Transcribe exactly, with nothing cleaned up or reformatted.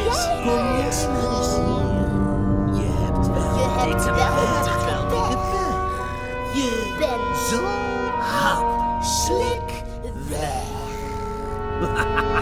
eens Kom hier. eens maar eens hier. Je hebt wel Je hebt dikke wel pech. dikke pech. Je Ben zo hap, slik, weg.